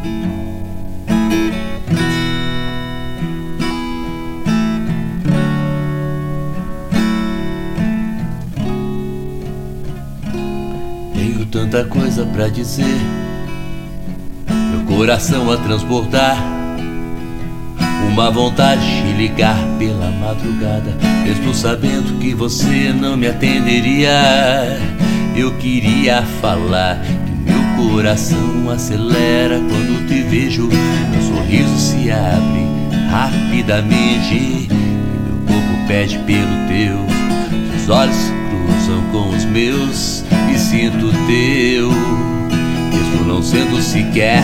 Tenho tanta coisa pra dizer, meu coração a transportar, uma vontade de ligar pela madrugada, mesmo sabendo que você não me atenderia. Eu queria falar que meu coração acelera quando te vejo, meu sorriso se abre rapidamente e meu corpo pede pelo teu. Seus olhos se cruzam com os meus e sinto teu, mesmo não sendo sequer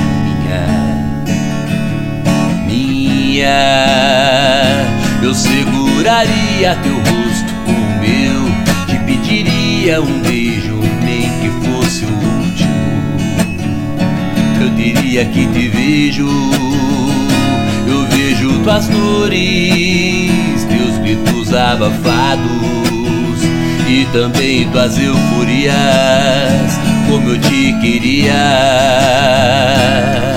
minha. Eu seguraria teu rosto com o meu, te pediria um beijo, nem que fosse o último. Eu diria que te vejo, eu vejo tuas dores, teus gritos abafados e também tuas euforias, como eu te queria.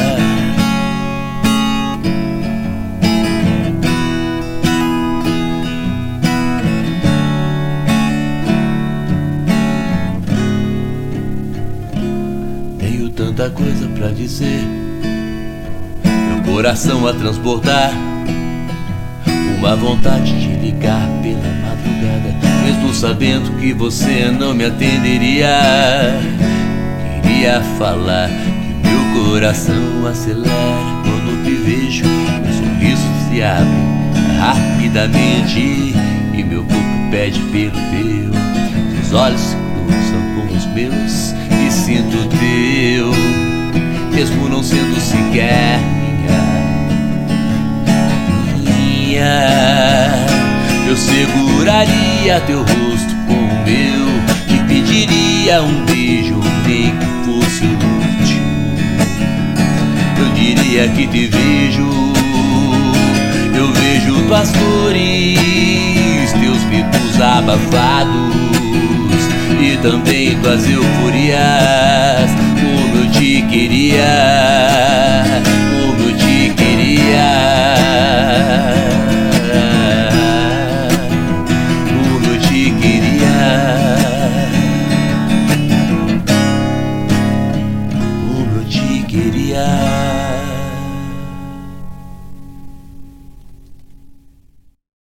Tanta coisa pra dizer, meu coração a transportar, uma vontade de ligar pela madrugada, mesmo sabendo que você não me atenderia. Queria falar que meu coração acelera quando te vejo, meu sorriso se abre rapidamente e meu corpo pede pelo teu. Seus olhos se cruzam com os meus e sinto teu, mesmo não sendo sequer minha. Eu seguraria teu rosto com o meu, te pediria um beijo, nem que fosse o último. Eu diria que te vejo, eu vejo tuas dores, teus gritos abafados e também tuas euforias, como eu te queria.